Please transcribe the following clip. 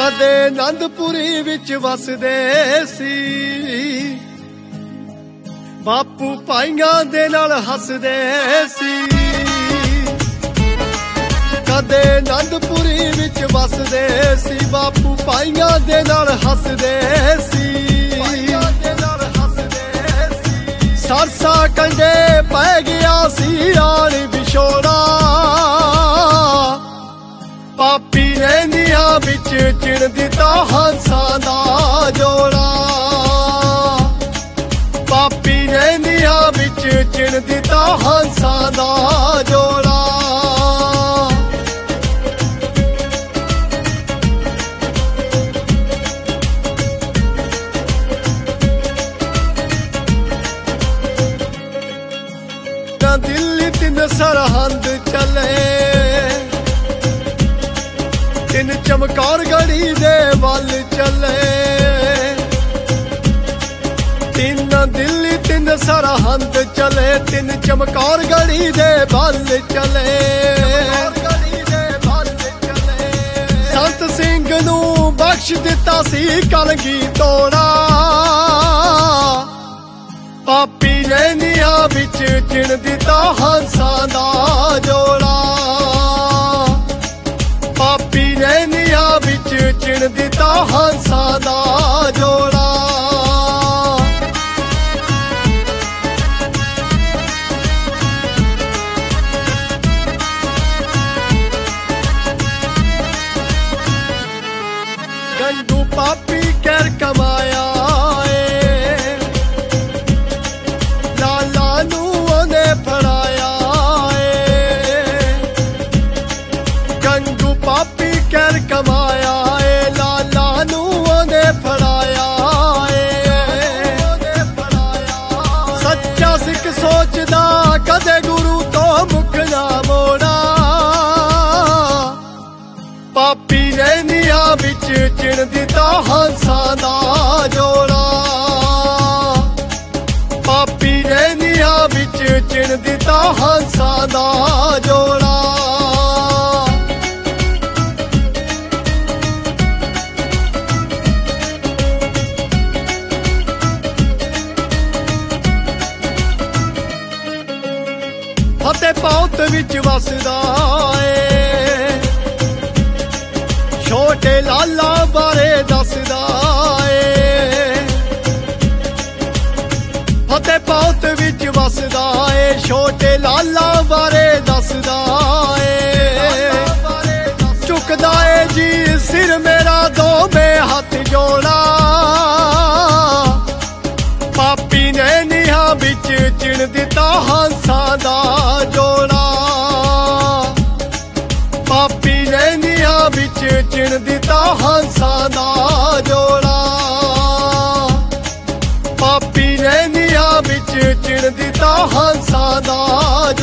ਕਦੇ ਆਨੰਦਪੁਰੀ ਵਿੱਚ ਵਸਦੇ ਸੀ, ਬਾਪੂ ਭਾਈਆਂ ਦੇ ਨਾਲ ਹੱਸਦੇ ਸੀ। ਕਦੇ ਆਨੰਦਪੁਰੀ ਵਿੱਚ ਵਸਦੇ ਸੀ, ਬਾਪੂ ਭਾਈਆਂ ਦੇ ਨਾਲ ਹੱਸਦੇ ਸੀ। ਸਰਸਾ ਕੰਡੇ ਪੈ ਗਿਆ ਸੀ ਆਣ ਵਿਛੋੜਾ, ਪਾਪੀ ਨੇ ਨੀਹਾਂ ਵਿੱਚ ਚਿਣ ਦਿੱਤਾ ਹੰਸਾਂ ਦਾ ਜੋੜਾ। ਪਾਪੀ ਨੇ ਨੀਹਾਂ ਵਿੱਚ ਚਿਣ ਦਿੱਤਾ ਹੰਸਾਂ ਦਾ ਜੋੜਾ। ਦਿੱਲੀ ਤਿੰਨ ਸਰਹੰਦ ਚਲੇ, ਤਿੰਨ ਚਮਕੌਰ ਗੜੀ ਦੇ ਵੱਲ ਚਲੇ। ਤਿੰਨ ਦਿੱਲੀ ਤਿੰਨ ਸਰਹੰਦ ਚਲੇ, ਤਿੰਨ ਚਮਕੌਰ ਗੜੀ ਦੇ ਵੱਲ ਚਲੇ। ਸੰਤ ਸਿੰਘ ਨੂੰ ਬਖਸ਼ ਦਿੱਤਾ ਸੀ ਕਲਗੀ ਤੋੜਾ, ਪਾਪੀ ਨੇ ਨੀਹਾਂ ਵਿੱਚ ਚਿਣ ਦਿੱਤਾ ਹੰਸਾਂ ਦਾ ਜੋੜਾ। ਪਾਪੀ ਨੇ ਨੀਹਾਂ ਵਿੱਚ ਚਿਣ ਦਿੱਤਾ ਹੰਸਾਂ ਦਾ ਜੋੜਾ। ਗੰਡੂ ਪਾਪੀ ਕਹਿਰ ਕਮਾਇਆ ਏ, ਲਾਲਾ ਨੂੰ ਉਹਨੇ ਫੜਾਇਆ ਏ। ਗੰਡੂ ਪਾਪੀ ਕਹਿਰ ਕਮਾਇਆ ਏ, ਲਾਲਾ ਨੂੰ ਉਹਨੇ ਫੜਾਇਆ ਏ। ਸੱਚਾ ਸਿੱਖ ਸੋਚਦਾ ਕਦੇ ਗੁਰੂ ਤੋਂ ਮੁਖ ਨਾ ਮੋੜਾ, ਪਾਪੀ ਨੇ ਨੀਹਾਂ ਵਿੱਚ ਚਿਣ ਦਿੱਤਾ ਹੰਸਾਂ ਦਾ ਜੋੜਾ। ਪਾਪੀ ਨੇ ਨੀਹਾਂ ਵਿੱਚ ਚਿਣ ਦਿੱਤਾ ਹੰਸਾਂ ਦਾ ਜੋੜਾ। ਫਤਿਹ ਬਹੁਤ ਵਿੱਚ ਵਸਦਾ ਏ, ਛੋਟੇ ਲਾਲਾ ਬਾਰੇ ਦੱਸਦਾ ਏ। ਫਤਿਹ ਬਹੁਤ ਵਿੱਚ ਵਸਦਾ ਏ, ਛੋਟੇ ਲਾਲਾ ਬਾਰੇ ਦੱਸਦਾ ਏ। ਝੁਕਦਾ ਏ ਜੀ ਸਿਰ ਮੇਰਾ ਦੋਵੇਂ ਹੱਥ ਜੋੜਾ, ਪਾਪੀ ਨੇ ਨੀਹਾਂ ਵਿੱਚ ਚਿਣ ਦਿੱਤਾ ਹੰਸਾਂ ਦਾ ਜੋੜਾ। ਪਾਪੀ ਨੇ ਨੀਹਾਂ ਵਿੱਚ ਚਿਣ ਦਿੱਤਾ ਹੰਸਾਂ ਦਾ ਜੋੜਾ। ਪਾਪੀ ਨੇ ਨੀਹਾਂ ਵਿੱਚ ਚਿਣ ਦਿੱਤਾ ਹੰਸਾਂ ਦਾ